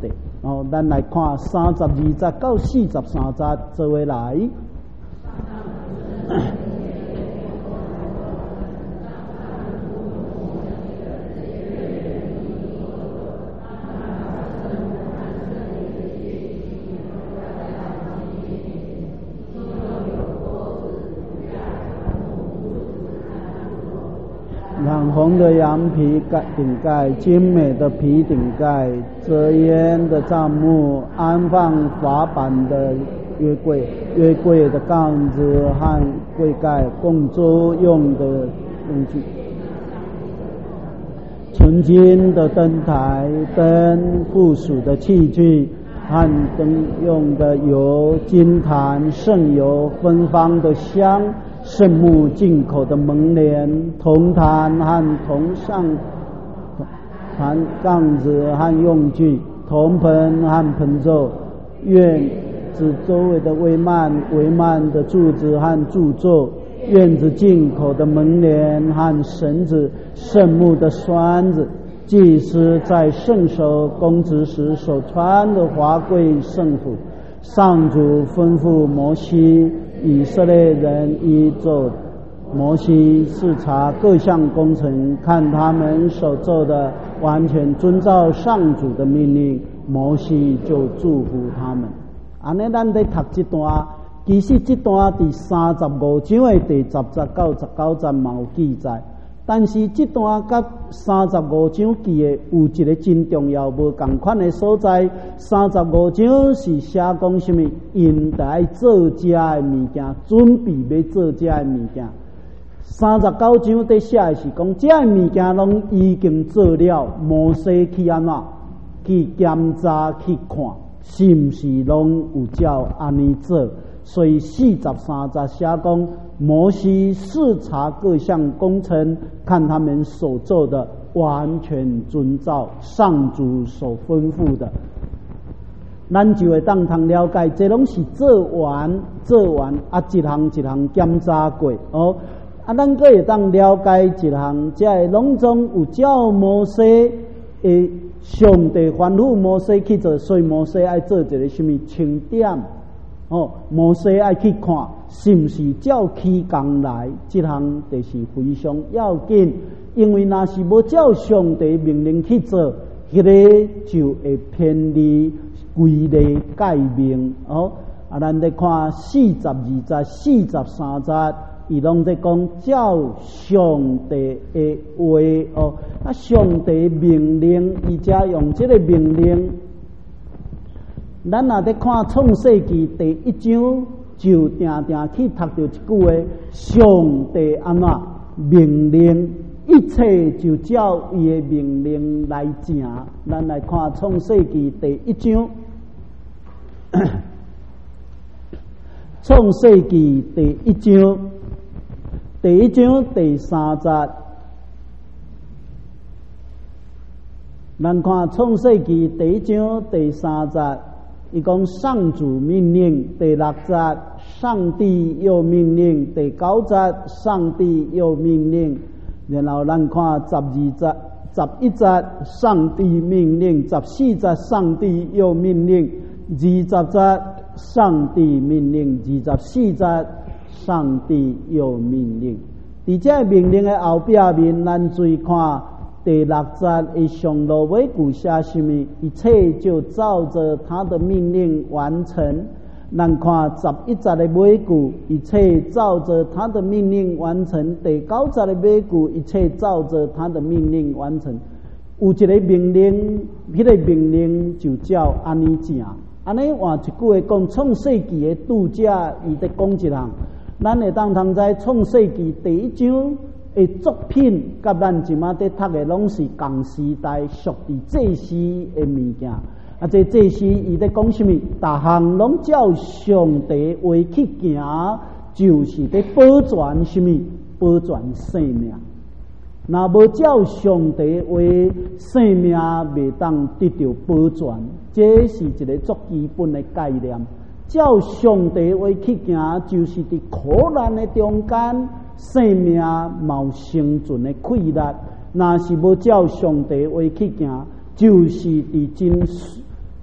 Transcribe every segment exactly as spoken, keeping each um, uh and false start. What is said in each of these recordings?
地。哦，咱来看三十二节到四十三节，做位来。染红的羊皮盖顶盖，精美的皮顶盖，遮烟的帐幕，安放法版的约柜，约柜的杠子和柜盖，供桌用的用具。纯金的灯台，灯附属的器具和灯用的油，金坛圣油芬芳的香。圣木进口的门帘，铜坛和铜上坛杠子和用具，铜盆和盆座，院子周围的帷幔、帷幔的柱子和柱座，院子进口的门帘和绳子，圣木的栓子，祭司在圣所供职时所穿的华贵圣服。上主吩咐摩西，以色列人依做。摩西视察各项工程，看他们所做的完全遵照上主的命令，摩西就祝福他们。安尼，咱在读这段，其实这段第三十五章的第十节到十九节嘛有记载，但是这段甲三十五章记的有一个真重要无同款的所在。三十五章是写讲什么？因来做食的物件，准备要做食的物件。三十九章在写的是讲，这的物件拢已经做了，摩西去安怎去检查去看，是毋是拢有照安尼做？所以四十三节写讲，摩西视察各项工程，看他们所做的完全遵照上主所吩咐的，咱就会当通了解，这拢是做完做完啊，一项一项检查过哦。啊，咱阁会当了解一项，这个拢总有照摩西诶，上帝吩咐摩西去做，所以摩西爱做一个什么清点。哦，摩西爱去看是毋是照起工来，这项就是非常要紧，因为若是无照上帝命令去做，迄、那个就会偏离规律诫命。哦，啊，咱来看四十二节、四十三节，伊拢在讲照上帝的话。哦，啊，上帝命令，伊才用这个命令。咱若在看创世纪第一章，就定定去读到一句话：上帝安怎命令，一切就照伊的命令来行。咱来看创世纪第一章，创世纪第一章，第一章第三节。咱看创世纪第一章第三节。伊讲上主命令，第六节上帝又命令，第九节上帝又命令，然后咱看十二节、十一节上帝命令，十四节上帝又命令，二十节上帝命令，二十四节上帝又命令。伫这命令的后壁面，咱注意看。第六节的上落尾句写什么？一切就照着他的命令完成。咱看十一节的尾句，一切照着他的命令完成。第九节的尾句，一切照着他的命令完成。有一个命令，迄、那个命令就照安尼行。安尼换一句话讲，创世纪的读者伊在讲一项，咱会当通知创世纪第一章。诶，作品甲咱即马在读的拢是同时代属于祭司的物件。啊，这祭司伊在讲什么？逐项拢照上帝话去行，就是在保全什么？保全生命。若无照上帝话，生命袂当得到保全。这是一个足基本的概念。照上帝话去行，就是伫苦难的中间。生命冇生存的气力，若是无照上帝话去行，就是伫真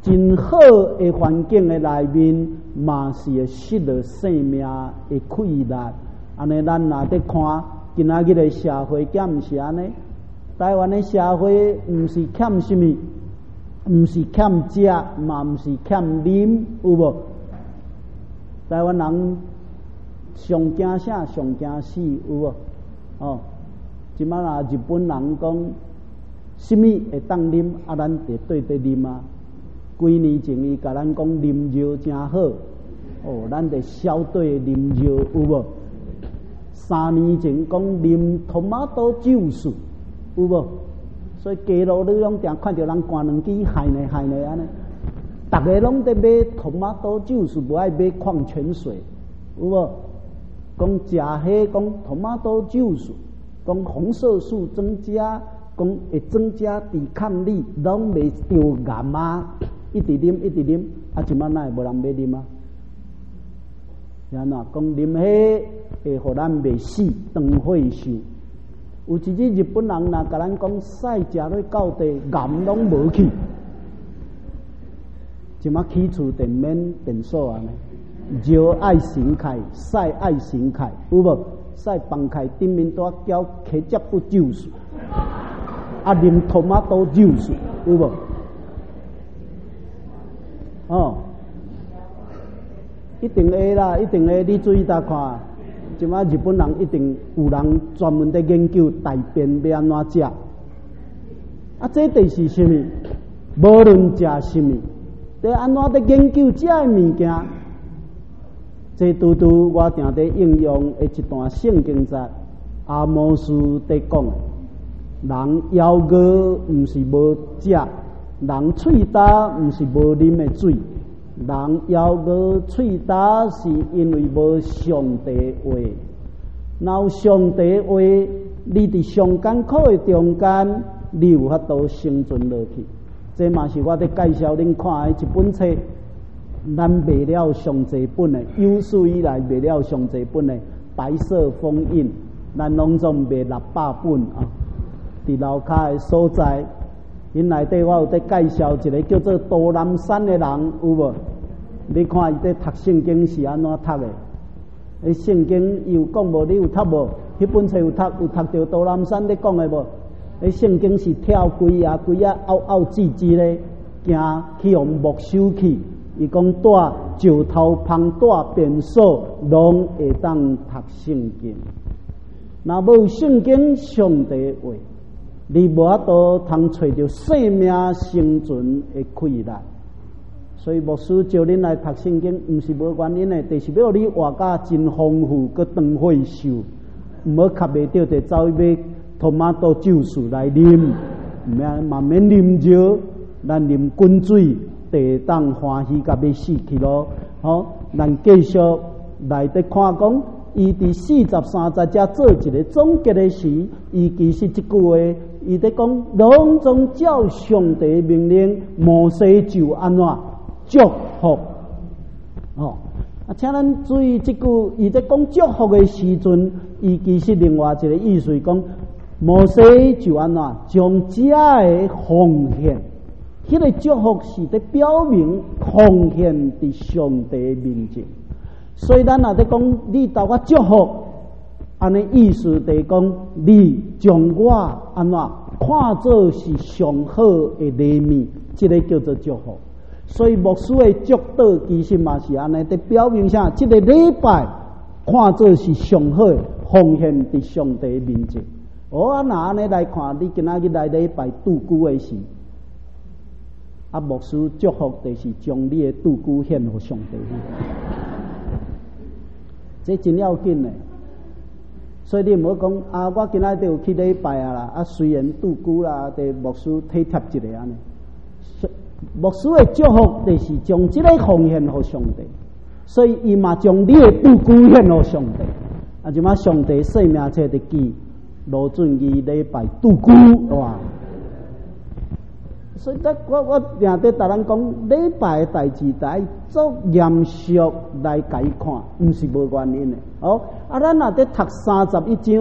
真好的环境的内面，嘛是会失了生命的气力。安尼，咱若伫看今仔日的社会，敢毋是安尼？台湾的社会毋是欠什么，毋是欠食，嘛毋是欠啉，有无？台湾人上惊啥？上惊死，有无？哦，即摆若日本人讲，什么会当啉，啊，咱就对对啉啊。几年前伊甲咱讲啉酒真好，哦，咱就消对啉酒，有无？三年前讲啉托马多酒水，有无？所以街路你拢定看到人灌两支，害呢害呢安尼。逐个拢在买托马多酒水，无爱买矿泉水，有无？讲食迄讲托马多酒水，讲红色素增加，讲会增加抵抗力，拢袂着癌啊！一直啉一直啉，啊，即摆哪会无人要啉啊？是安怎讲啉迄会互咱袂死，长岁寿。有一日日本人若甲咱讲，屎食落到地，癌拢无去。即摆起厝电免电锁安尼。尿爱神开，屎爱神开，有无？屎放开，顶面带交开接不酒水，啊，啉托马多酒水，有无？哦，一定会啦，一定会。你注意下看，即摆日本人一定有人专门在研究大便要安怎食。啊，这就是什么？无论食什么，在安怎在研究这个物件。这拄拄我定在应用的一段圣经节，阿摩斯在讲，人腰饿毋是无食，人喙焦毋是无啉的水，人腰饿喙焦是因为无上帝话。若有上帝话，你伫上艰苦的中间，你有法度生存落去。这嘛是我在介绍恁看的一本册。咱卖了上济本的，有史以来卖了上济本的《白色封印》，咱拢总卖六百本啊。伫楼骹的所在，因内底我有在介绍一个叫做多南山的人，有无？你看伊在读圣经是安怎读的？诶，圣经有讲无？你有读无？迄本册有读，有读到多南山在讲的无？诶，圣经是跳规啊规啊凹凹字字咧，行去用木收去。伊讲带石头旁带便所，拢会当读圣经。若无圣经上帝话，你无法度通找到生命生存的气力。所以牧师叫恁来读圣经，毋是无原因的，就是要你活甲真丰富，佮长岁寿。毋好吸袂到，就走去买托马多酒水来啉，毋免嘛免啉酒，咱啉滚水。地当欢喜，甲要死去咯！好、哦，咱继续来得看讲，伊伫四十三节才做一个总结的时，伊其实这句话，伊在讲，拢总照上帝命令，摩西就安怎祝福。哦，啊，请咱注意这句，伊在讲祝福的时阵，伊其实另外一个意思讲，摩西就安怎将这个奉献。迄个祝福是在表明奉献伫上帝面前，所以咱若在讲你甲我祝福，安尼意思就是讲你将我安怎看作是上好的礼物，这个叫做祝福。所以牧师的祝祷其实嘛是安尼，在表明啥？这个礼拜看作是上好的奉献伫上帝面前。哦，啊，那安尼来看，你今仔日来礼拜度孤的时。啊，牧师祝福就是将你的度孤献给上帝，这真要紧的。所以你唔好讲啊，我今仔日有去礼拜啊啦，啊虽然度孤啦，对牧师体贴一下安尼。牧师的祝福就是将这个奉献给上帝，所以伊嘛将你的度孤献给上帝。啊，就嘛上帝生命册的记罗俊义礼拜度孤哇。所以，我我定在逐人讲礼拜的代志，来做严肃来解看，毋是无原因的。哦，啊，咱若在读三十一章，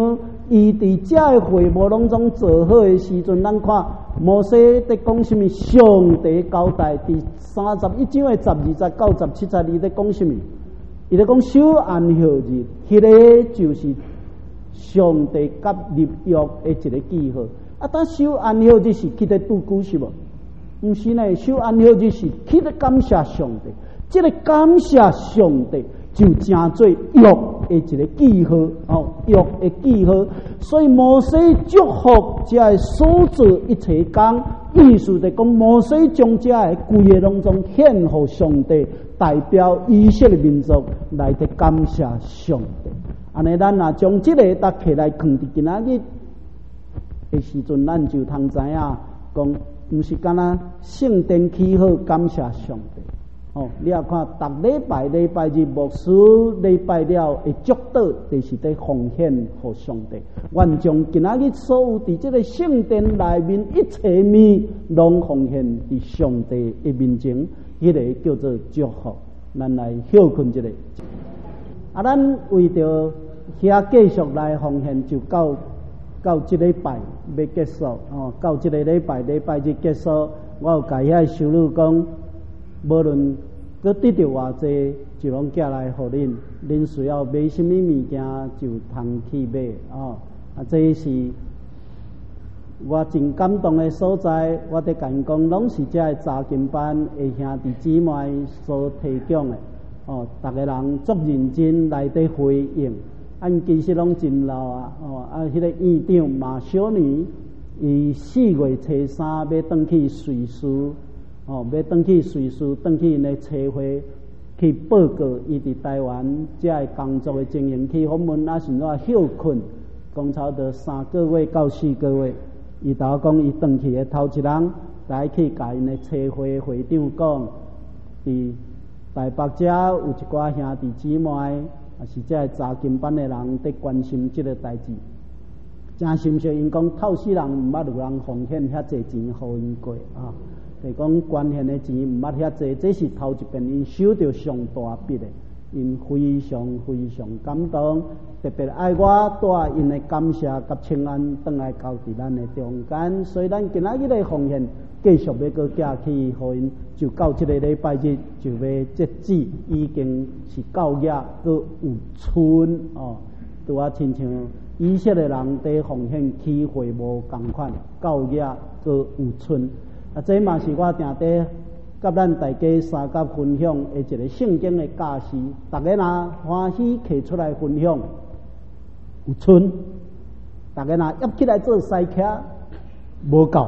伊伫遮个会务拢总做好的时阵，咱看摩西伫讲什么？上帝交代伫三十一章的十二节到十七节，伊伫讲什么？伊伫讲守安息日，迄、那个就是上帝甲立约的一个记号。啊，但守安息日是去伫拄久是无？毋是呢，守安息日是去伫感谢上帝。这个感谢上帝就成做约的一个记号哦，约的记号。所以摩西祝福这个所做一切工，意思就讲摩西将这个规个拢总献给上帝，代表以色列民族来得感谢上帝。安尼，咱若将这个搭起来放伫今仔日的时阵，咱就通知影讲，毋是干那圣殿起好感谢上帝。哦，你也看，逐礼拜礼拜日牧师礼拜了会祝祷，就是在奉献给上帝。愿将今仔日所有伫这个圣殿内面一切物，拢奉献伫上帝的面前，迄、那个叫做祝福。咱来休困一下。啊，咱为着遐继续来奉献，就到到这礼拜要结束哦。到这个礼拜礼拜日结束，我有甲遐修女讲。无论佮得到偌济，就拢寄来互恁。恁需要买什么物件，就通去买哦。啊，这是我真感动的所在。我伫甲因讲，拢是这个查经班的兄弟姊妹所提供的哦。逐个人足认真来伫回应，按其实拢真老啊哦。啊，迄、那个院长马小女，伊四月初三要转去瑞士。哦，要转去瑞士，转去因的车会去报告伊伫台湾遮个工作的情形，去访问啊，甚至休困，讲差不多三个月到四个月。伊头讲伊转去的头一人，来去甲因的车会会长讲，伫台北遮有一寡兄弟姊妹，也是遮个查经班的人伫关心即个代志。真心惜，因讲透死人毋捌有人奉献遐济钱互因过啊。就是讲捐献的钱毋捌遐济，这是头一遍因收到上大笔的，因非常非常感动，特别爱我带因的感谢甲请安转来交伫咱的中间，所以咱今仔日的奉献继续要搁寄去互因，就到这个礼拜日就要截止，已经是到夜搁有剩哦，拄啊亲像以色列人伫奉献起会无共款，到夜搁有剩。啊，这嘛是我定伫甲咱大家三甲分享的一个圣经的教示，大家若欢喜摕出来分享，有剩；大家若约起来做西客，无够。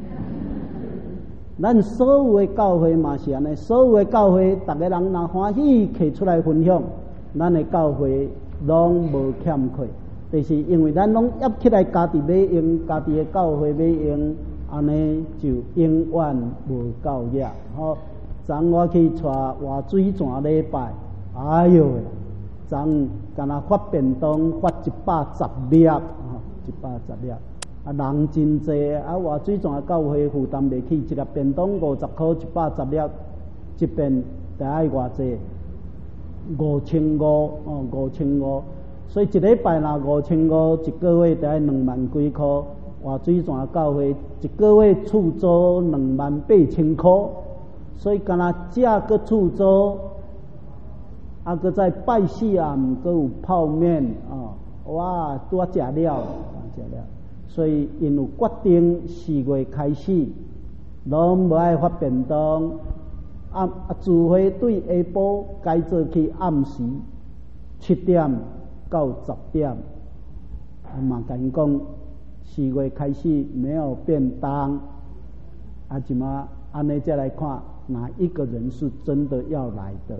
咱所有的教会嘛是安尼，所有的教会，大家人若欢喜摕出来分享，咱的教会拢无欠缺，就是因为咱拢约起来家己要用，家己的教会要用。安尼就永远无够夜。吼，昨我去带活水泉礼拜，哎哟，昨敢若发便当发一百十粒，吼，一百十粒，啊人真济，啊活水泉教会负担袂起，一粒便当五十箍，一百十粒，一遍得爱偌济？五千五，哦，五千五，所以一礼拜若五千五，一个月得爱两万几箍。活水泉教会一个月厝租两万八千箍，所以敢若食个厝租，啊，搁再拜四暗，搁有泡面啊、哦，哇，拄啊食了，食了。所以因有决定四月开始，拢无爱发便当，啊啊，除非对下晡改做去暗时七点到十点，啊嘛甲因讲。四月开始没有便当，啊，怎么按呢？再来看哪一个人是真的要来的？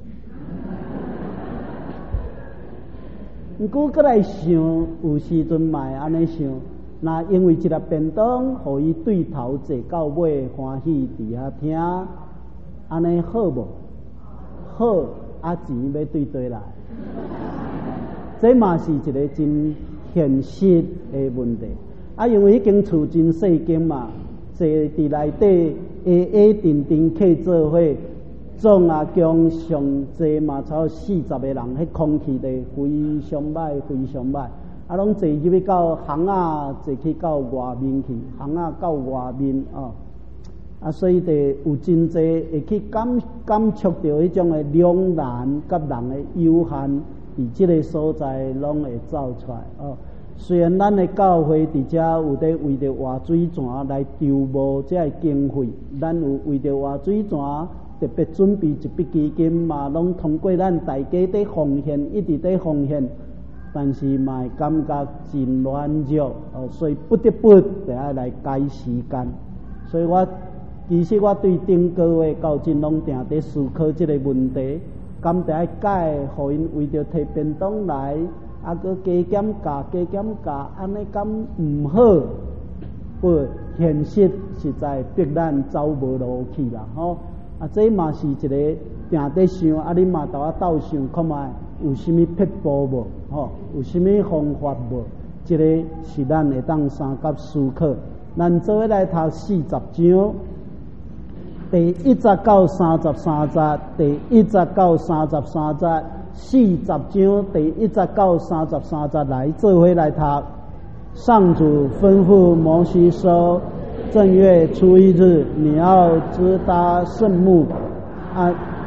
不过过来想，有时阵卖安尼想，那因为一粒便当，互伊对头坐到尾欢喜伫遐听，安尼好无？好，啊钱要对对来，这嘛是一个真现实的问题。啊，因为已经厝真细间嘛，坐伫内底下下定定客做伙，总啊将上济嘛，超四十个人，迄空气的非常歹，非常歹。 啊，拢坐入去到巷啊，坐去到外面去，巷啊到外面哦。啊，所以就有真济会去感感触到迄种的两难甲人的有限，伫即个所在拢会走出来哦。虽然咱的教会伫遮有伫为着活水泉来筹募这个经费，咱有为着活水泉特别准备一笔基金嘛，拢通过咱大家在奉献，一直在奉献，但是嘛会感觉真软弱哦，所以不得不得要来改时间。所以我其实我对顶个月到今拢定在思考这个问题，敢得要改，互因为着摕便当来。啊，佮加减价，加减价，安尼敢毋好？不，现实实在逼咱走无路去啦，吼！啊，这嘛是一个定在想，啊，你嘛斗啊斗想，看卖有啥物撇步无？吼，有啥物方法无？这个是咱会当三甲思考。咱做伙来读四十章，第一节到三十三节，第一节到三十三节。四十章第一节到三十三节来做伙来读。上主吩咐摩西说：正月初一日，你要支搭圣幕，啊，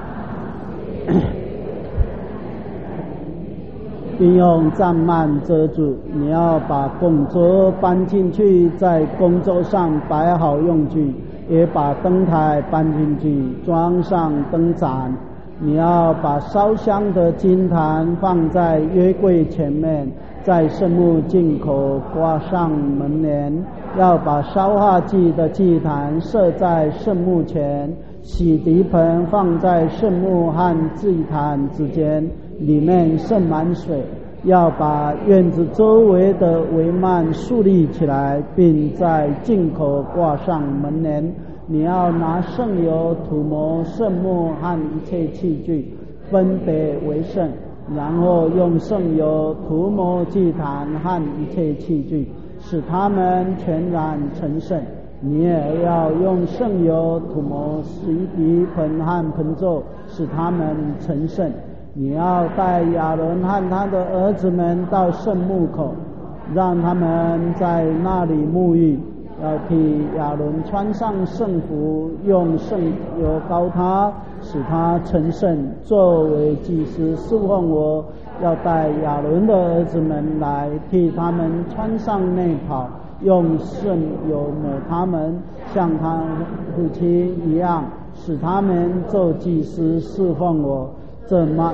并用帐幔遮住。你要把供桌搬进去，在供桌上摆好用具，也把灯台搬进去，装上灯盏。你要把烧香的金坛放在约柜前面，在圣幕进口挂上门帘，要把烧化祭的祭坛设在圣幕前，洗涤盆放在圣幕和祭坛之间，里面盛满水。要把院子周围的帷幔竖立起来，并在进口挂上门帘。你要拿圣油涂抹圣幕和一切器具，分别为圣，然后用圣油涂抹祭坛和一切器具，使它们全然成圣。你也要用圣油涂抹洗涤盆和盆座，使它们成圣。你要带亚伦和他的儿子们到圣幕口，让他们在那里沐浴。要替亚伦穿上圣服，用圣油膏他，使他成圣，作为祭司侍奉我。要带亚伦的儿子们来，替他们穿上内袍，用圣油抹他们，像他父亲一样，使他们做祭司侍奉我。这么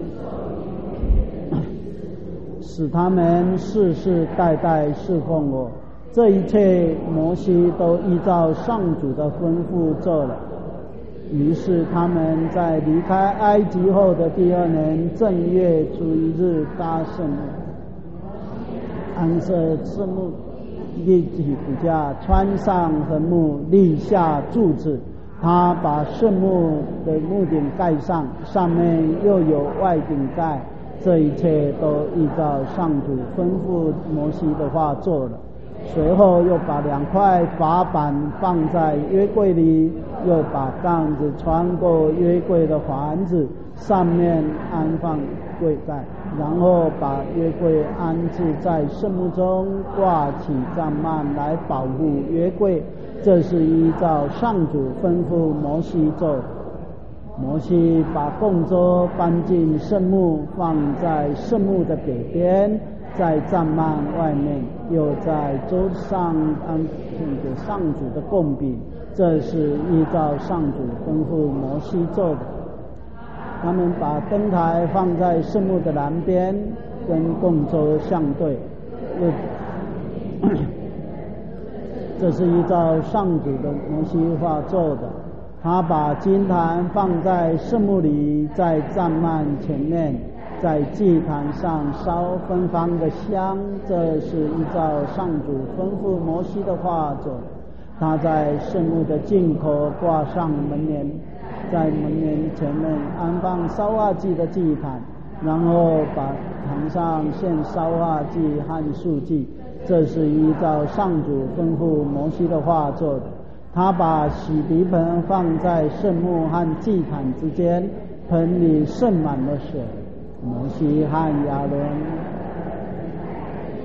使他们世世代代侍奉我。这一切摩西都依照上主的吩咐做了。于是他们在离开埃及后的第二年正月初一日搭圣幕，安设圣幕立体骨架，穿上横木，立下柱子。他把圣幕的幕顶盖上，上面又有外顶盖。这一切都依照上主吩咐摩西的话做了。随后又把两块法板放在约柜里，又把杠子穿过约柜的环子，上面安放柜盖，然后把约柜安置在圣幕中，挂起帐幔来保护约柜。这是依照上主吩咐摩西做的。摩西把供桌搬进圣幕，放在圣幕的北边，在帐幔外面，又在桌上安放着上主的供饼。这是依照上主吩咐摩西做的。他们把灯台放在圣幕的南边，跟供桌相对。又这是依照上主的摩西话做的。他把金坛放在圣幕里，在帐幔前面，在祭坛上烧芬芳的香。这是依照上主吩咐摩西的话做的。他在圣幕的进口挂上门帘，在门帘前面安放烧化祭的祭坛，然后把坛上献烧化祭和素祭。这是依照上主吩咐摩西的话做的。他把洗涤盆放在圣幕和祭坛之间，盆里盛满了水。摩西和亚伦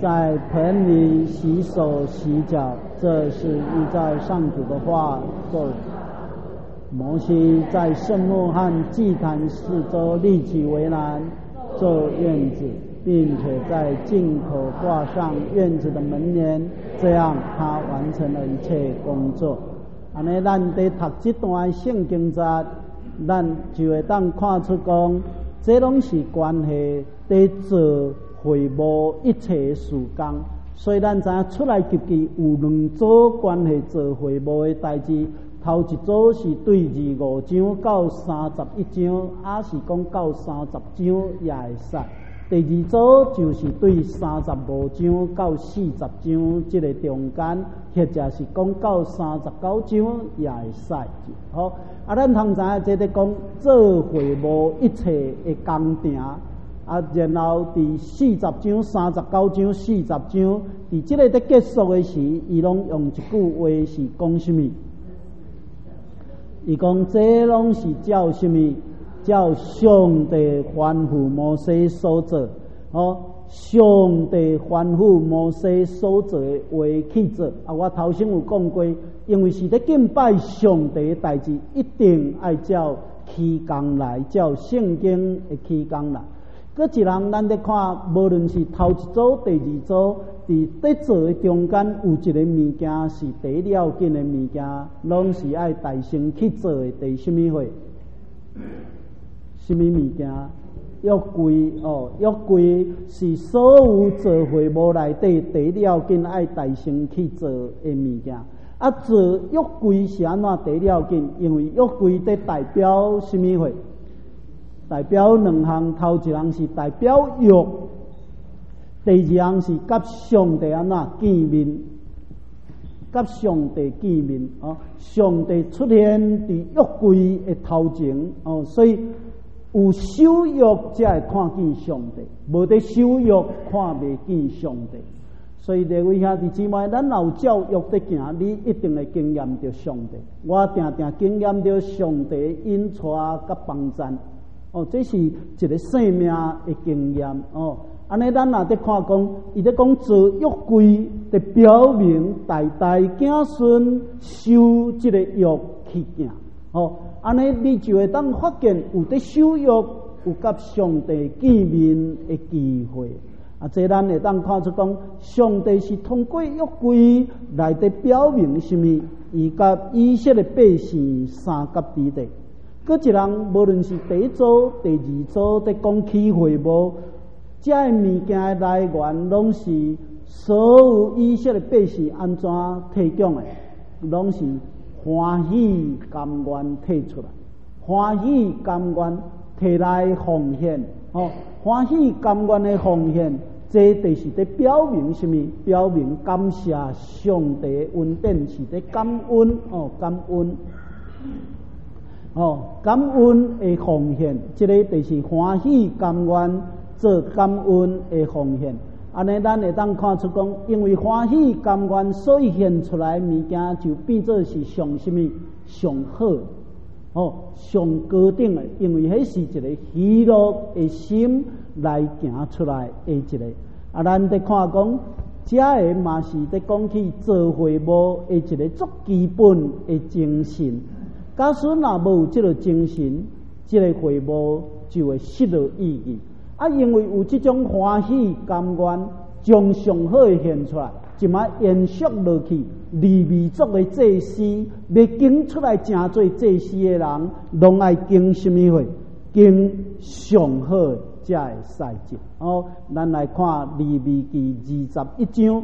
在盆里洗手洗脚，这是依照上主的话做。摩西在圣幕和祭坛四周立起围栏，做院子，并且在进口挂上院子的门帘，这样他完成了一切工作。安尼，咱在读这段圣经节，咱就会当看出讲，这拢是关系在做会务一切事工。所以咱知影出来及其有两组关系做会务的代志。头一组是对二五章到三十一章，还是讲到三十章也会使。第二组就是对三十五章到四十章这个中间，或者是讲到三十九章也会使。好，啊，咱通知影这个讲做会务一切的工程，啊，然后第四十章、三十九章、四十章，伫这个在结束的时，伊拢用一句话是讲什么？伊讲这拢是照什么？照上帝吩咐摩西所做，哦，上帝吩咐摩西所做的话去做。啊，我头先有讲过，因为是咧敬拜上帝的代志，一定爱照期工来，照圣经的期工来。搁一人，咱咧看，无论是头一组、第二组，伫咧做的中间有一个物件是第了紧的物件，拢是爱大声去做的。第什么会？什么物件？约柜哦，约柜是所有做会务内底第了紧爱大声去做的物件。啊，做约柜是安怎第了紧？因为约柜在代表什么会？代表两项，头一项是代表约，第二项是甲上帝安怎见面，甲上帝见面哦。上帝出现伫约柜的头前哦，所以有守约才会看见上帝，无得守约看袂见上帝。所以各位兄弟姊妹，咱有照约在行，你一定会经验到上帝。我定定经验到上帝引带甲帮赞。哦，这是一个生命的经验哦。安尼，咱若在看讲，伊在讲做约柜，就表明代代子孙守这个约去行。哦，安尼你就会当发现有在守约，有甲上帝见面的机会。啊，这咱会当看出讲，上帝是通过约柜来的表明什么？伊甲以色列百姓三甲之地。搁一人，无论是第一组、第二组，在讲起会务，这个物件的来源，拢是所有以色列百姓安怎提供的，拢是欢喜甘愿提出来，欢喜甘愿提来奉献。哦，欢喜甘愿的奉献，这就是在表明什么？表明感谢上帝恩典，是在感恩哦，感恩。哦，感恩的奉献，这个就是欢喜甘愿做感恩的奉献。安尼，咱会当看出讲，因为欢喜甘愿，所以现出来物件就变做是上什么上好哦，上高等的，因为迄是一个喜乐的心来行出来的一个。啊，咱在看讲，这个嘛是在讲起做会务的一个最基本的精神。假使若无有这个精神，这个会务就会失了意义。啊，因为有这种欢喜甘愿，将上好的献出来，就嘛延续落去。利未族的祭司要经出来成做祭司的人，拢爱经什么会？经上好的才会使进。哦，咱来看利未记二十一章，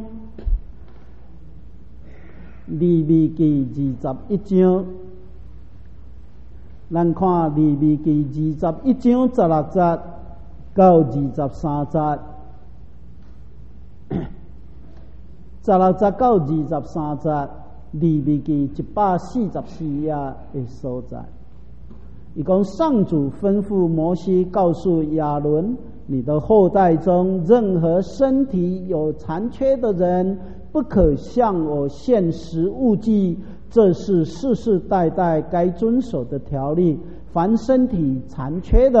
利未记二十一章。咱看利未记二十一章十六节到二十三节，十六节到二十三节，利未记一百四十四页的所在。伊讲上主吩咐摩西告诉亚伦，你的后代中任何身体有残缺的人，不可向我献食物祭。这是世世代代该遵守的条例。凡身体残缺的，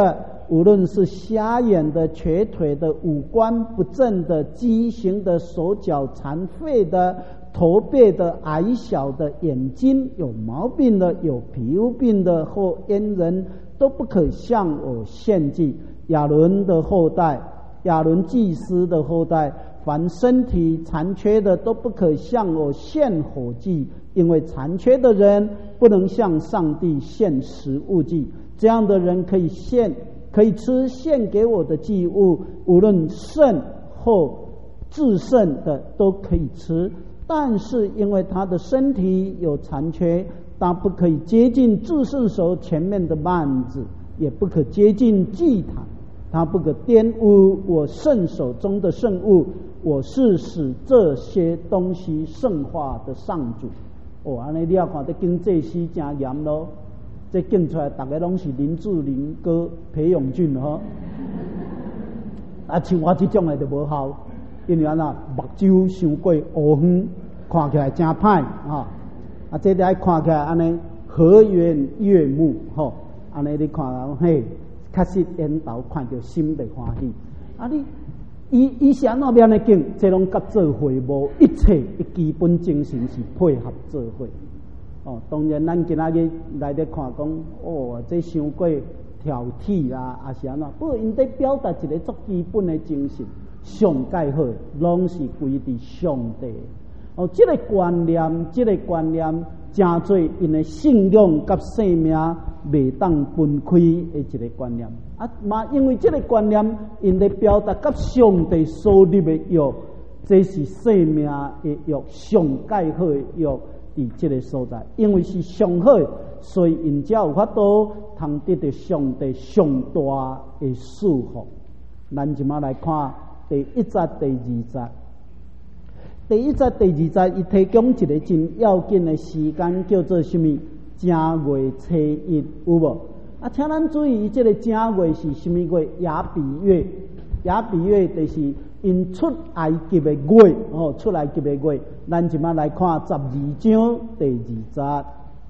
无论是瞎眼的、瘸腿的、五官不正的、畸形的、手脚残废的、头背的、矮小的、眼睛有毛病的、有皮肤病的或阉人，都不可向我献祭。亚伦的后代，亚伦祭司的后代，凡身体残缺的都不可向我献火祭，因为残缺的人不能向上帝献食物祭。这样的人可以献，可以吃献给我的祭物，无论圣或至圣的都可以吃。但是因为他的身体有残缺，他不可以接近至圣所前面的幔子，也不可接近祭坛，他不可玷污我圣所中的圣物。我是使这些东西圣化的上主。哦，安尼你要看这经这诗真严咯，这经出来大家拢是林志玲哥、裴勇俊吼。啊，像我这种的就无效，因为安那目睭伤过乌远，看起来真歹啊。啊，这个看起来安尼和颜悦目吼，安尼你看嘿，确实缘投看到心袂欢喜。啊，你。伊伊是安怎样的经，这拢甲做伙无一切的基本精神是配合做伙。哦，当然咱今仔日来咧看讲，哦，这伤过挑剔啦，也是安怎？不过因在表达一个足基本的精神，上介好，拢是归伫上帝。哦，这个观念，这个观念，真做因的信仰甲生命袂当分开的一个观念。啊，嘛，因为这个观念，因咧表达甲上帝所立的约，这是生命的约，上介好的约，伫这个所在，因为是上好的，所以因才有法度通得到上帝上大的祝福。咱即马来看第一节、第二节。第一节、第二节，伊提供一个真要紧的时间，叫做什么？正月初一，有无？啊，请咱注意，这个正月是什么月？亚比月。亚比月就是因出埃及的月，哦，出埃及的月。咱即马来看十二章第二节。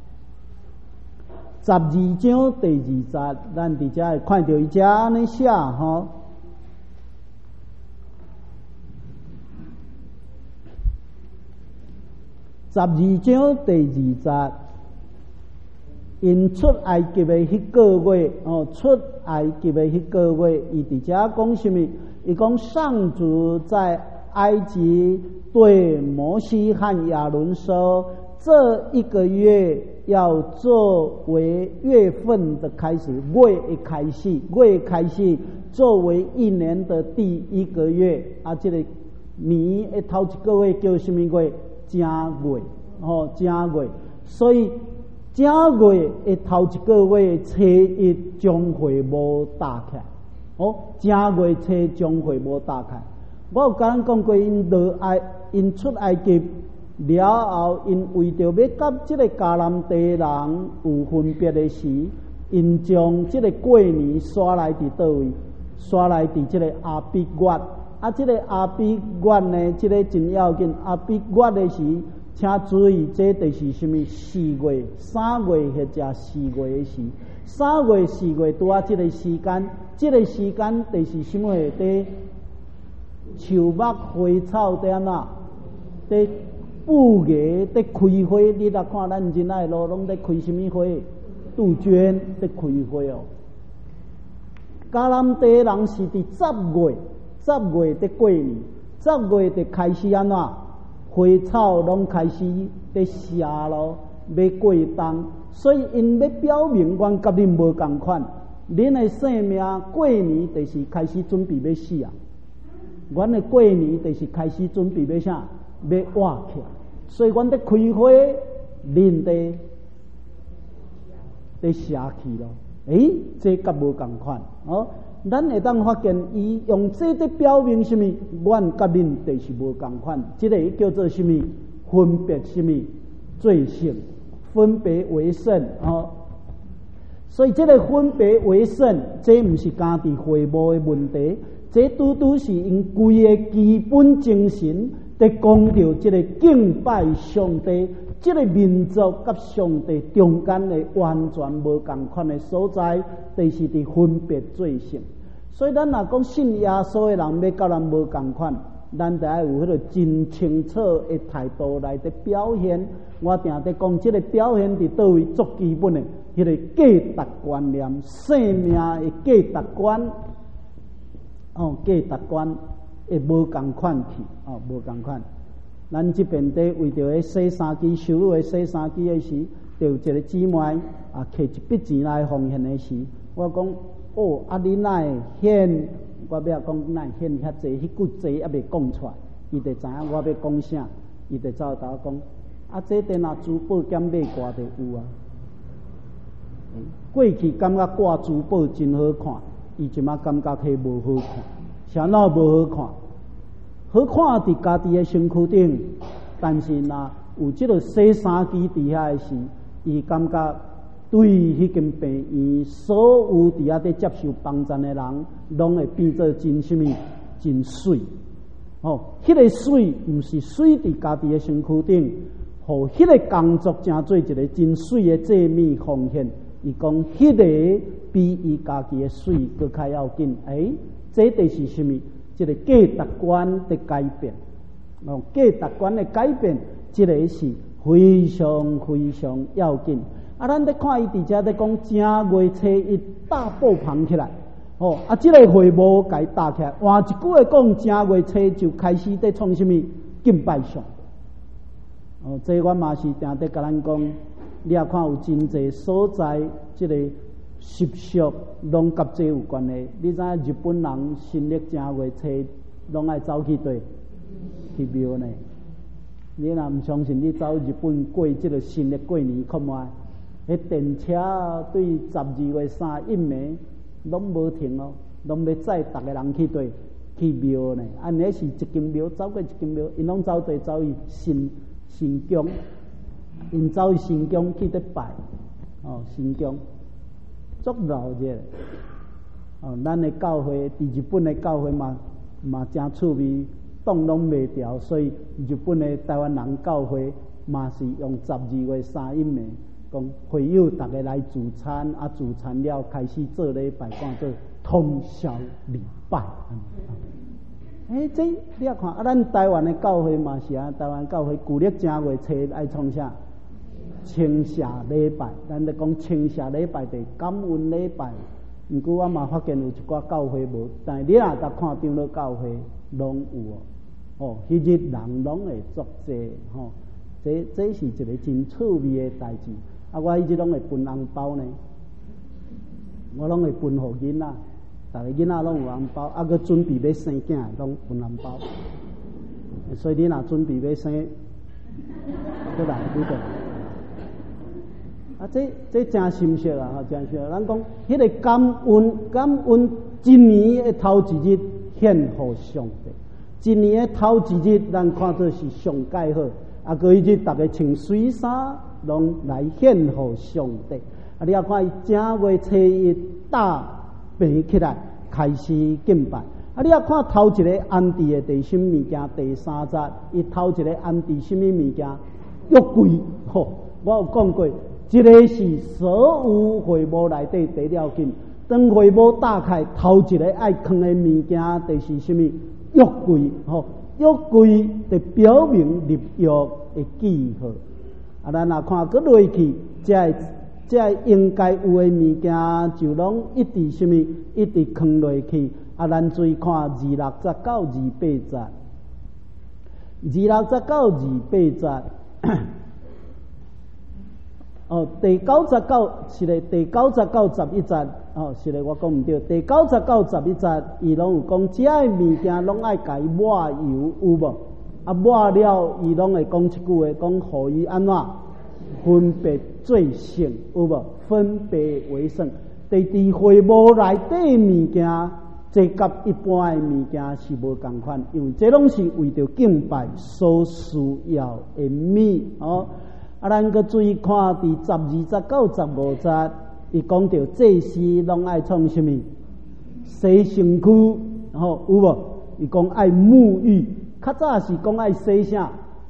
十二章第二节，咱伫遮会看到伊遮安尼写吼。十二章第二节。因出埃及的迄个月，哦，出埃及的迄个月，伊伫遮讲什么？伊讲上主在埃及对摩西和亚伦说：“这一个月要作为月份的开始，月的开始，月开始作为一年的第一个月。啊，这个年的头一个月叫什么月？正月，哦，正月，所以。”正月的头一个月初一将会无打开，哦，正月初将会无打开。我有甲咱讲过，因落埃，因出埃及了后，因为着要甲这个迦南地人有分别的时，因将这个过年刷来伫倒位，刷来伫这个阿比月。啊，这个阿比月呢，这个真要紧，阿比月的时。请注意，这就是什么？四月、三月或者四月的时，三月、四月拄啊，这个时间，这个时间就是什么？在树木花草在安那，在布芽在开花。你来看咱今仔路拢在开什么花？杜鹃在开花哦。迦南地人是伫十月，十月在过年，十月就开始安那？花草拢开始在谢咯，要过冬，所以因要表明，阮甲恁无共款。恁的生命过年就是开始准备要死啊！阮的过年就是开始准备要啥？要活起来。所以阮在开花，恁在在谢去咯。诶，这甲无共款哦。咱会当发现，伊用这在表明什么？阮甲恁就是无共款。这个叫做什么？分别什么？罪性，分别为圣哦。所以这个分别为圣，这不是家己会无的问题，这拄拄是因规个基本精神，在讲到这个敬拜上帝， 这个民族甲上帝中间的完全无共款的所在，就是伫分别罪性。所以咱若讲信耶稣的人要甲咱无共款，咱得爱有迄个真清楚的态度来伫表现。我定伫讲，这个表现伫倒位足基本的，迄、那个价值观念、生命的价值观，哦，价值观会无共款去，哦，无共款。咱这边伫为着迄洗衫机收入的洗衫机的时，就有一个姊妹啊，摕一笔钱来奉献的时，我讲哦，啊你哪会献？我要讲哪会献遐济，迄句济还未讲出来，伊就知影我要讲啥，伊就走头讲，啊这电啊珠宝减买挂就有啊。过去感觉挂珠宝真好看，伊即马感觉迄无好看，啥哪无好看？好看伫家己的身躯顶，但是若有即个洗衫机伫遐时，伊感觉对迄间病院所有伫遐伫接受帮衬的人，拢会变做真什么真水。哦，迄、那个水毋是水伫家己的身躯顶，互迄个工作成做一个真水的祭物奉献。伊讲迄个比伊家己的水搁较要紧。诶，这就是什么？这个价值观的改变，哦，价值观的改变，这个是非常非常要紧。啊，咱咧看伊伫遮咧讲正月初一大布棚起来，哦，啊，这个会务甲伊搭起来，换一句话讲，正月初就开始咧创什么敬拜上。哦，这我嘛是定咧甲咱讲，你也看有真侪所在，这个。习俗拢甲这有关系。你知影日本人新历正月初拢爱走去对去庙呢？你若毋相信，你走日本过即个新历过年，看卖迄电车对十二月三一暝拢无停哦，拢要载逐个人去对去庙呢。安尼是一间庙走过一间庙，因拢走对走去新新宫，因走去新宫去咧拜哦，新宫。足闹热哦！咱的教会，伫日本的教会嘛嘛真趣味，挡拢袂调，所以日本的台湾人教会嘛是用十二月三一暝，讲会友大家来聚餐，啊聚餐了开始做礼拜，讲做通宵礼拜。诶、欸，这你也看啊，咱台湾的教会嘛是啊，台湾教会旧历正月初爱创啥？清谢礼拜，咱咧讲清谢礼拜就是感恩礼拜。毋过我嘛发现有一寡教会无，但是你若搭看长老教会拢有哦。哦，迄日人拢会作祭吼，这这是一个真趣味的代志。啊，我迄日拢会分红包呢，我拢会分互囡仔，逐个囡仔拢有红包，啊，佮准备要生囝拢分红包。所以你若准备要生，过来你着。啊，这这真深刻啊！哈，真深刻。咱讲迄个感恩，感恩一年的头一日献互上帝，一年的头一日咱看做是上介好。啊，过一日大家穿水衫，拢来献互上帝。啊，你要看伊正月初一大病起来，开始敬拜。啊，你要看头一个安置的第什物件？第三节，伊头一个安置什么物件？约柜。吼，我有讲过。这个是所有会务内底最要紧。当会务打开，头一个爱放的物件，就是什么？约柜，吼，约柜就表明立约的记号。啊，咱若看搁落去，这这应该有的物件，就拢一直什么，一直放落去。啊，咱注看二六十九、二八节，二六十九、二八节。哦，第九十九是咧，第九十九十一节，哦，是咧，我讲毋对。第九十九十一节，伊拢有讲，遮个物件拢爱甲伊抹油，有无？啊，抹了，伊拢会讲一句话，讲互伊安怎分别最圣，有无？分别为圣。第二会务内底物件，这甲一般的物件是无共款，因为这拢是为着敬拜所需要的物，哦。啊，咱搁注意看伫十二、十九、十五节，伊讲到祭司拢爱创什么？洗身躯，吼有无？伊讲爱沐浴，较早是讲爱洗啥？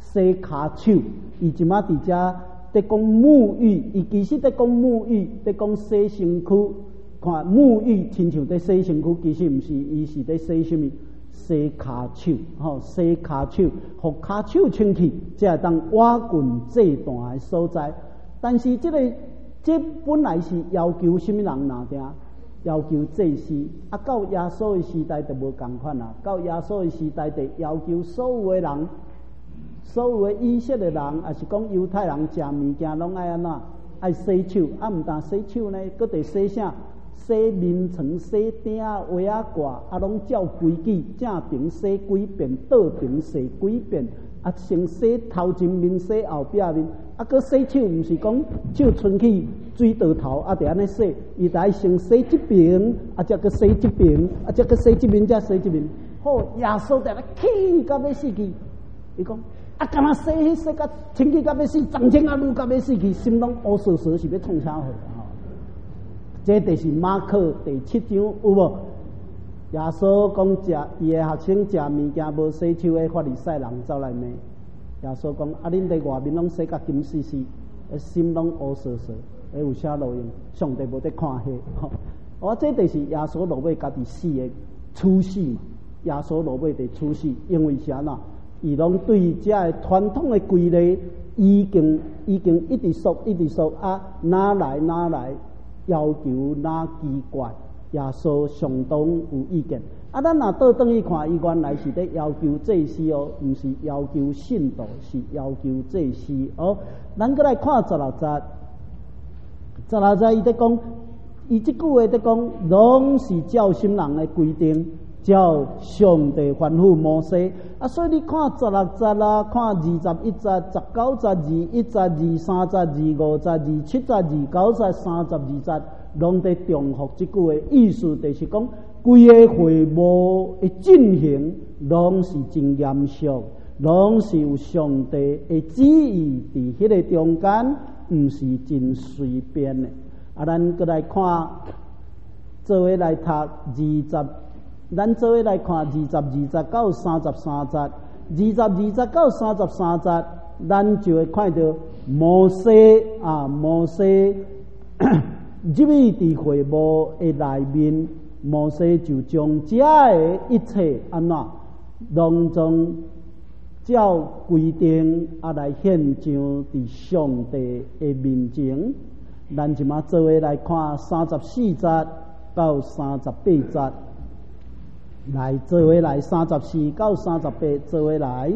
洗骹手，伊即马伫遮伫讲沐浴，伊其实伫讲沐浴，伫讲洗身躯。看沐浴亲像伫洗身躯，其实毋是，伊是伫洗什么？洗骹手，吼、哦，洗骹手，互骹手清气，才会当瓦棍祭坛的所在。但是即、这个，这本来是要求什么人拿定？要求祭司。啊，到耶稣的时代就无共款啦。到耶稣的时代，就要求所有的人，所有的以色列人，也是讲犹太人食物件，拢爱安怎？爱洗手。啊，毋但洗手呢，搁得洗啥？洗面床、洗鼎、鞋啊挂，啊，拢照规矩，正平洗几遍，倒平洗几遍，啊，先洗头前面，洗后壁面，啊，搁洗手，毋是讲手伸去水倒头，啊，得安尼洗，伊得先洗即边，啊，则搁洗即边，啊，则搁洗即边，则洗即边。好，耶稣在那气到要死去，伊讲啊，干那洗迄洗甲清气到要死，脏清啊愈到要死去，心拢乌索索，是要创啥货？这就是马可第七章有无？耶稣讲食伊的学生食物件无洗手的法利赛人走来骂。耶稣讲啊，恁伫外面拢洗甲金丝丝，心拢乌索索，诶有啥路用？上帝无得看迄。吼、哦，我这就是耶稣落尾家己死的处死嘛。耶稣落尾的处死，因为啥呐？伊拢对这个传统的规律已经已经一直说一直说啊，哪来哪来？要求哪奇怪，耶稣相当有意见。啊，咱若倒转去看，伊原来是咧要求祭司哦，毋是要求信徒，是要求祭司哦。咱过来看十六节，十六节伊咧讲，伊即句话咧讲，拢是照心人的规定，照上帝吩咐摩西。啊，所以你看十六节啦，看二十一节、十九节、二一节、二三节、二五节、二七节、二九节、三十二节，拢在重复即句话，意思就是讲，规个会务的进行，拢是真严肃，拢是有上帝的旨意伫迄个中间，毋是真随便的。啊，咱过来看，做伙来读二十。咱做伙来看二十二节到三十三节，二十二节到三十三节，咱就会看到摩西啊，摩西入去伫会幕的内面，摩西就将这的一切安怎，拢总照规定啊来献上伫上帝的面前。咱即马做伙来看三十四节到三十八节。来做伙来三十四到三十八，做伙来。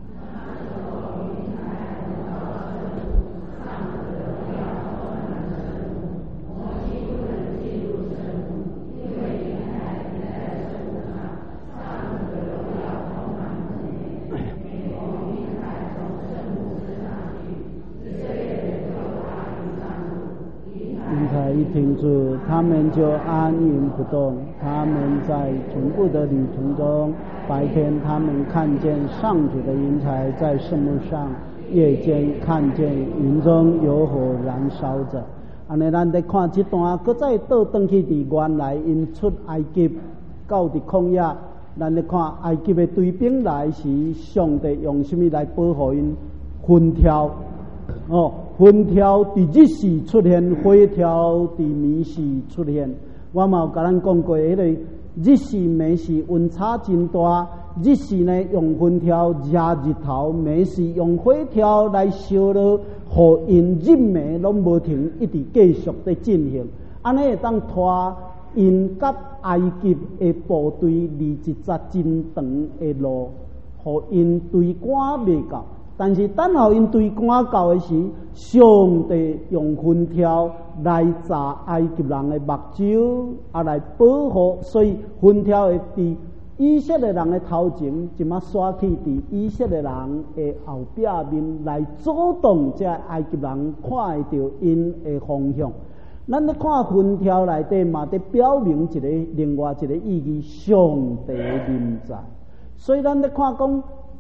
一停住，他们就安云不动。他们在全部的旅途中，白天他们看见上主的云彩在圣幕上，夜间看见云中有火燃烧着。安尼，咱在看这段，搁再倒转去伫原来因出埃及到伫旷野，咱在看埃及的追兵来时，上帝用什么来保护因？风条。哦，风条伫日时出现，火条伫暝时出现。我嘛有甲咱讲过，迄个日时、暝时温差真大。日时呢用风条热日头，暝时用火条来烧了，互因日暝拢无停，一直继续在进行。安尼会当拖因甲埃及的部队离一截真长的路，互因追赶未到。但是等候因对赶到的时，上帝用风条来炸埃及人的目睭，啊来保护，所以风条会伫以色列人的头前，即马刷去伫以色列人的后壁面来阻挡这埃及人看会到因的方向。咱咧看风条内底嘛，伫表明一个另外一个意义，上帝临在。所以咱咧看讲。伫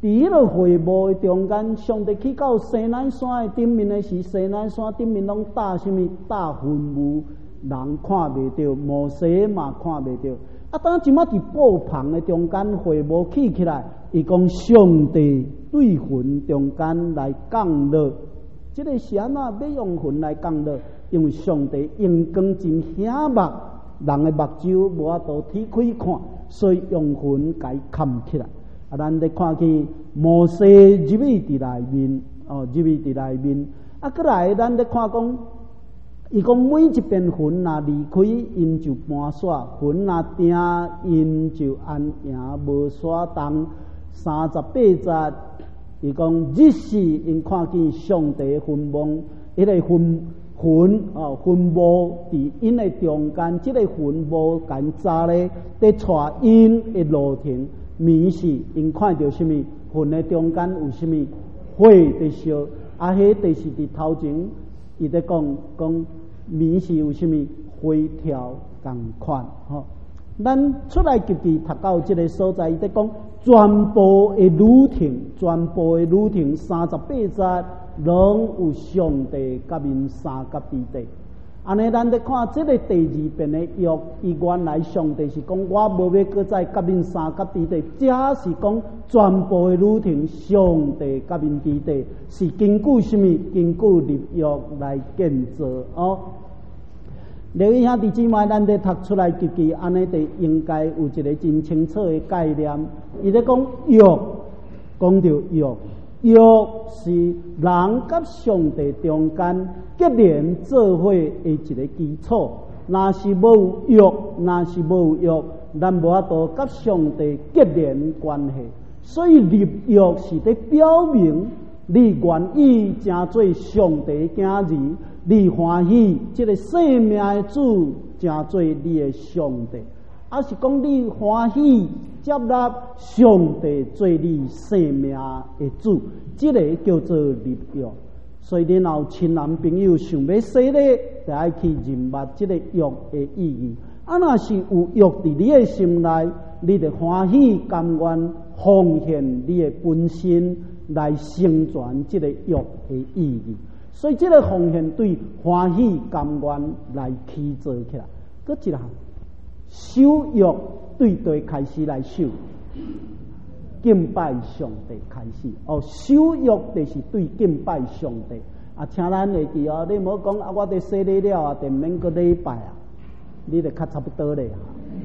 伫迄个会幕的中间，上帝去到西奈山的顶面的时，西奈山顶面拢搭什么？搭云雾，人看袂到，摩西嘛看袂到。啊，当即马伫布棚的中间，会幕起起来，伊讲上帝对云中间来降落。这个是安怎要用云来降落？因为上帝阳光真显目，人的目睭无法度天开看，所以用云甲伊盖起来。啊，咱咧看去摩西入去伫内面，哦，入去伫内面。啊，过来咱咧看讲，伊讲每一片云若离开，因就搬煞；云若定，因就安营无煞动。三十八节，伊讲日时因看见上帝的云梦，迄个云云哦云雾伫因的中间，即、这个云雾甲因扎咧，伫带因的路程。暝时，因看到什么？云的中间有什么火在烧？啊，迄就是伫头前，伊在讲讲暝时有什么火条共款吼。咱出来及其读到即个所在，伊在讲全部的旅程，全部的旅程三十八节，拢有上帝甲因三甲之地。安尼，咱咧看即个第二遍的约，伊原来上帝是讲我无要搁再甲因三甲之地，这是讲全部的旅程，上帝甲因之地是根据什么？根据立约来建造哦。留意兄弟姊妹，咱咧读出来及其安尼，就应该有一个真清楚的概念。伊咧讲约，讲到约。约是人甲上帝中间结连做伙的一个基础。若是无约，若是无约，咱无法度甲上帝结连关系。所以立约是在表明你愿意成做上帝的囝儿，你欢喜这个生命的主成做你的上帝，还是讲你欢喜接纳上帝做你生命的主，这个叫做立约。所以你若有亲男朋友想要洗礼，就要去认捌这个约的意义。啊，若是有约伫你的心内，你就欢喜甘愿奉献你的本身来成全这个约的意义。所以这个奉献对欢喜甘愿来起做起来。搁一项守约对对开始来守，敬拜上帝开始哦。守约就是对敬拜上帝啊，请咱会记哦。你莫讲啊，我得洗礼了啊，就免个礼拜啊，你就较差不多咧。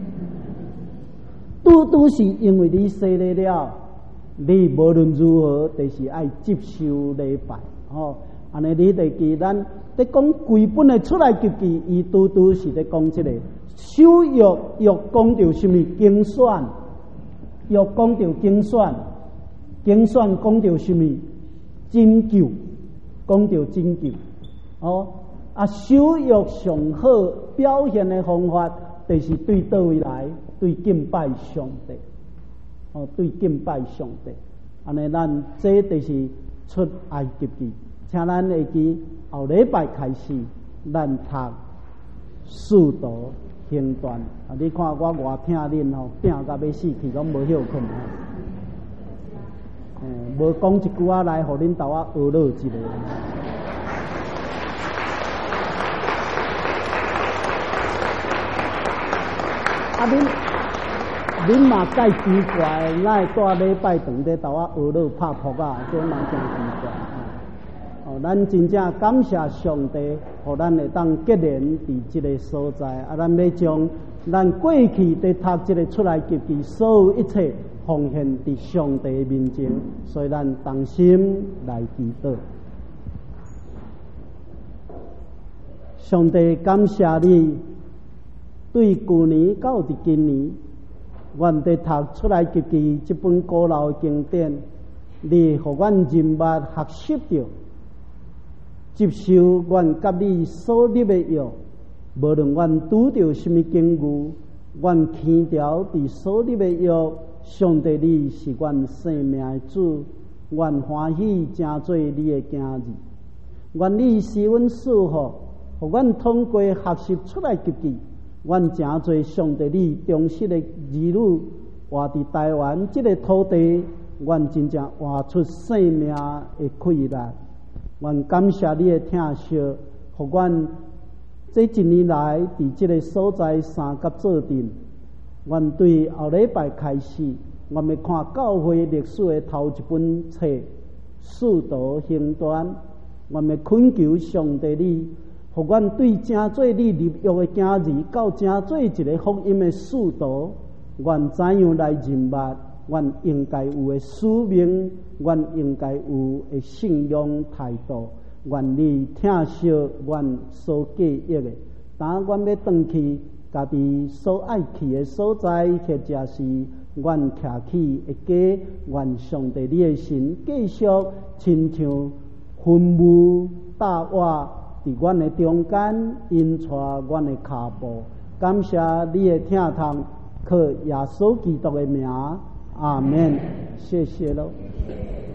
拄拄是因为你洗礼了，你无论如何就是爱接受礼拜哦。安尼你得记，咱在讲规本的出来及记，伊拄拄是在讲这个守约，约讲到什么经选，约讲到经选，经选讲到什么拯救，讲到拯救哦。啊，守约上好表现的方法，就是对倒位来，对敬拜上帝哦，对敬拜上帝。安尼咱这就是出埃及记。请咱会记后礼拜开始，咱读四道行传啊！你看我偌听恁吼，拼甲要死去，拢无休困啊！诶，无讲一句仔来，互恁兜仔学乐一下。啊，恁恁嘛介奇怪，哪会带礼拜堂在兜仔学乐拍扑啊？这嘛真奇怪。哦，咱真正感谢上帝，互咱会当结连伫即个所在。啊，咱要将咱过去伫读即个出来及其所有一切奉献伫上帝面前，所以咱同心来祈祷。上帝感谢你，对去年到伫今年，阮伫读出来及其即本古老经典，你互阮认捌学习着。接受阮甲你所立的约，无论阮拄着什么境遇，阮牵条伫所立的约，上帝你是阮生命的主，阮欢喜成做你的囝儿。愿你是阮赐福，互阮通过学习出来及记，阮成做上帝你忠实的儿女，活伫台湾这个土地， 愿真正活出生命的快乐。愿感谢你的疼惜，互阮这一年来伫这个所在三甲做阵。愿对后礼拜开始，我们看教会历史的头一本册《使徒行传》，我们恳求上帝你，互阮对正做你立约的囝儿，到正做一个福音的使徒，愿怎样来认捌？阮应该有的使命，阮应该有的信仰态度，愿你疼惜阮所记忆的。当阮要转去家己所爱去的所在，或者是阮徛起的家，愿上帝你的神继续亲像云雾大瓦伫阮的中间，引带阮的脚步。感谢你的听痛，靠耶稣基督的名。阿门，谢谢喽。